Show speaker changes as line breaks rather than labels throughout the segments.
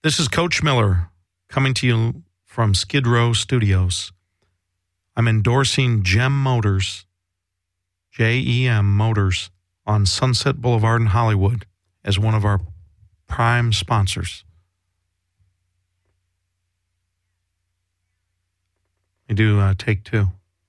This is Coach Miller coming to you from Skid Row Studios. I'm endorsing GEM Motors, J-E-M Motors, on Sunset Boulevard in Hollywood as one of our prime sponsors. We do take two.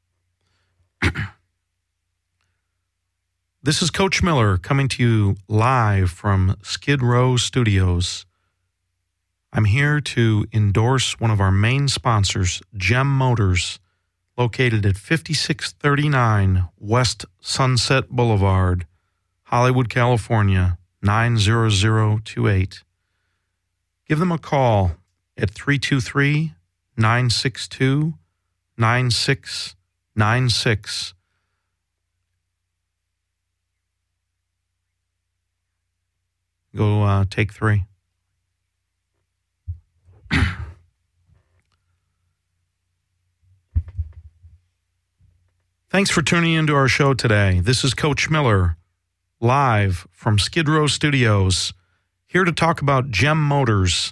This is Coach Miller coming to you live from Skid Row Studios. I'm here to endorse one of our main sponsors, GEM Motors, located at 5639 West Sunset Boulevard, Hollywood, California, 90028. Give them a call at 323-962-9696. Go take three. Thanks for tuning into our show today. This is Coach Miller, live from Skid Row Studios, here to talk about GEM Motors.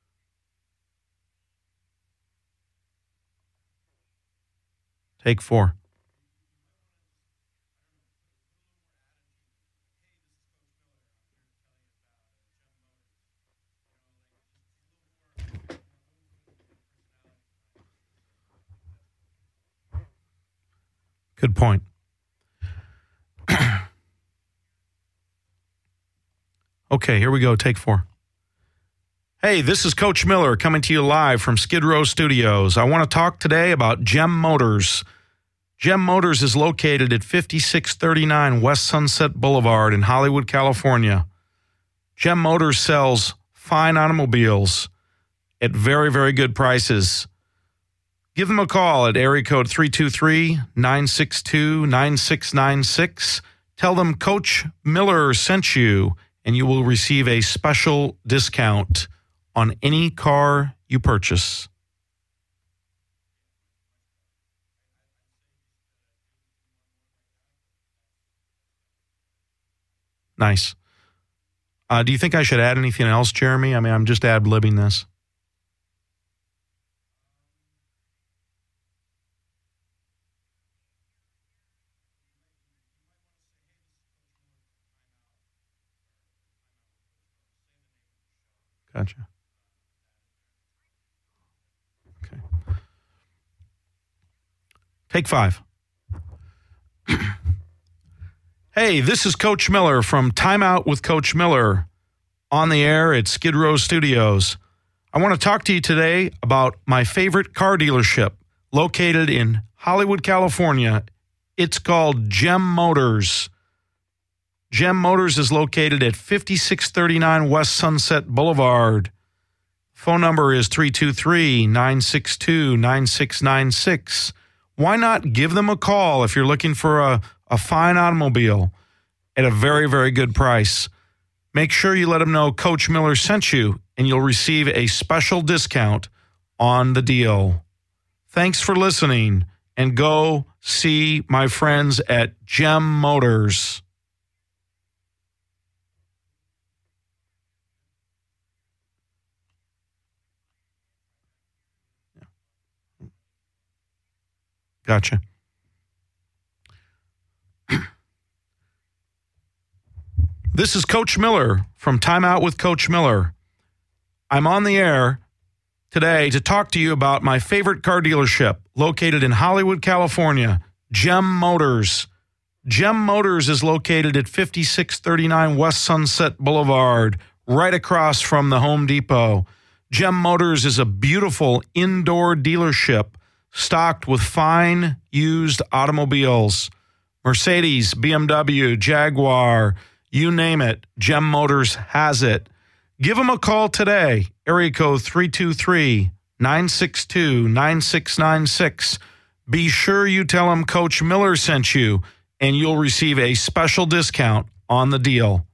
Take four. Good point. Okay, here we go. Take four. Hey, this is Coach Miller coming to you live from Skid Row Studios. I want to talk today about GEM Motors. GEM Motors is located at 5639 West Sunset Boulevard in Hollywood, California. GEM Motors sells fine automobiles at very, very good prices. Give them a call at area code 323-962-9696. Tell them Coach Miller sent you, and you will receive a special discount on any car you purchase. Nice. Do you think I should add anything else, Jeremy? I mean, I'm just ad-libbing this. Gotcha. Okay. Take five. Hey, this is Coach Miller from Time Out with Coach Miller on the air at Skid Row Studios. I want to talk to you today about my favorite car dealership located in Hollywood, California. It's called GEM Motors. GEM Motors is located at 5639 West Sunset Boulevard. Phone number is 323-962-9696. Why not give them a call if you're looking for a fine automobile at a very, very good price? Make sure you let them know Coach Miller sent you, and you'll receive a special discount on the deal. Thanks for listening, and go see my friends at GEM Motors. Gotcha. This is Coach Miller from Time Out with Coach Miller. I'm on the air today to talk to you about my favorite car dealership located in Hollywood, California, GEM Motors. GEM Motors is located at 5639 West Sunset Boulevard, right across from the Home Depot. GEM Motors is a beautiful indoor dealership stocked with fine used automobiles. Mercedes, BMW, Jaguar, you name it, GEM Motors has it. Give them a call today, area code 323-962-9696. Be sure you tell them Coach Miller sent you, and you'll receive a special discount on the deal.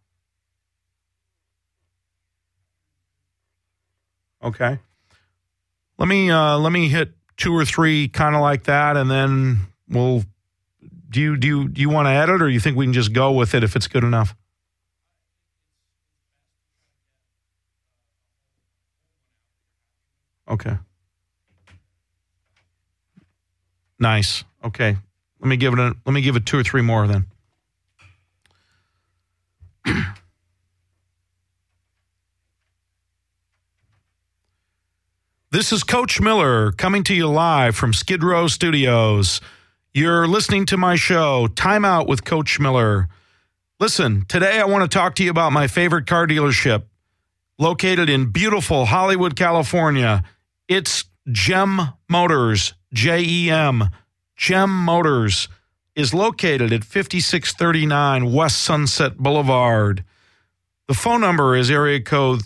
Okay. Let me hit two or three kind of like that, and then we'll. Do you want to edit, or you think we can just go with it if it's good enough? Okay. Nice. Okay. Let me give it 2 or 3 more then. This is Coach Miller coming to you live from Skid Row Studios. You're listening to my show, Time Out with Coach Miller. Listen, today I want to talk to you about my favorite car dealership located in beautiful Hollywood, California. It's Gem Motors, Jem. Gem Motors is located at 5639 West Sunset Boulevard. The phone number is area code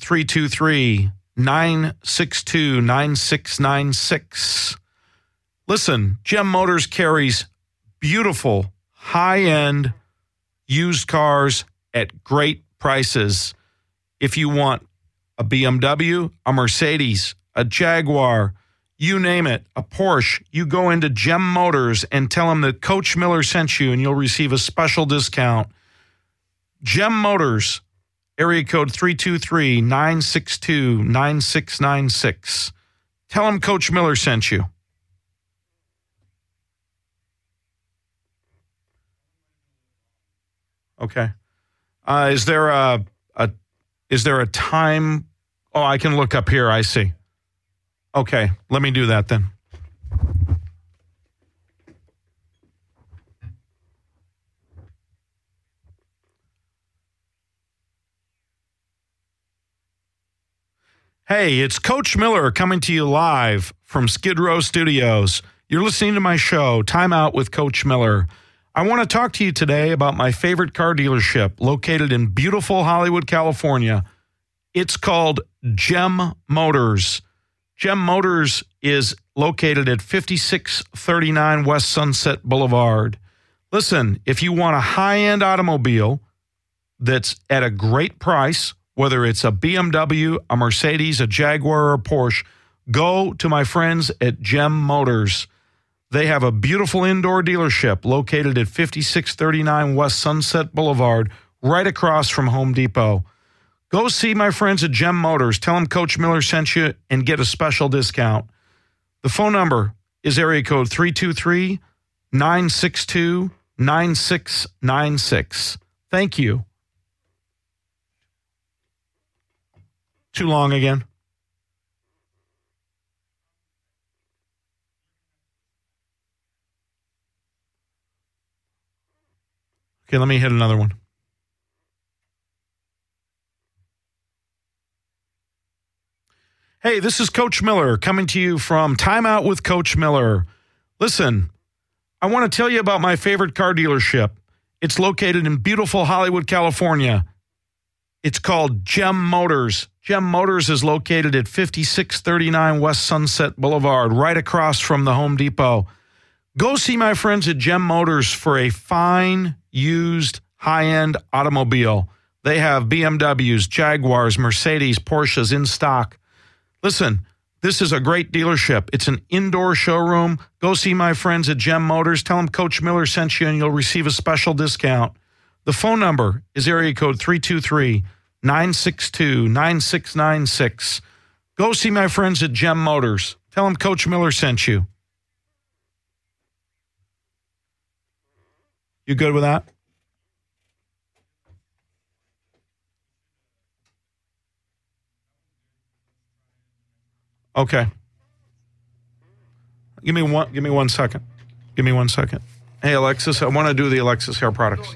323-962-9696. Listen, Gem Motors carries beautiful, high-end used cars at great prices. If you want a BMW, a Mercedes, a Jaguar, you name it, a Porsche, you go into Gem Motors and tell them that Coach Miller sent you and you'll receive a special discount. Gem Motors, area code 323-962-9696. Tell them Coach Miller sent you. Okay. Is there a time? Oh, I can look up here. I see. Okay, let me do that then. Hey, it's Coach Miller coming to you live from Skid Row Studios. You're listening to my show, Time Out with Coach Miller. I want to talk to you today about my favorite car dealership located in beautiful Hollywood, California. It's called Gem Motors. Gem Motors is located at 5639 West Sunset Boulevard. Listen, if you want a high-end automobile that's at a great price, whether it's a BMW, a Mercedes, a Jaguar, or a Porsche, go to my friends at Gem Motors. They have a beautiful indoor dealership located at 5639 West Sunset Boulevard, right across from Home Depot. Go see my friends at Gem Motors. Tell them Coach Miller sent you and get a special discount. The phone number is area code 323-962-9696. Thank you. Too long again? Okay, let me hit another one. Hey, this is Coach Miller coming to you from Time Out with Coach Miller. Listen, I want to tell you about my favorite car dealership. It's located in beautiful Hollywood, California. It's called Gem Motors. Gem Motors is located at 5639 West Sunset Boulevard, right across from the Home Depot. Go see my friends at Gem Motors for a fine, used, high-end automobile. They have BMWs, Jaguars, Mercedes, Porsches in stock. Listen, this is a great dealership. It's an indoor showroom. Go see my friends at Gem Motors. Tell them Coach Miller sent you and you'll receive a special discount. The phone number is area code 323-962-9696. Go see my friends at Gem Motors. Tell them Coach Miller sent you. You good with that? Okay. Give me one second. Hey, Alexis, I want to do the Alexis Hair Products.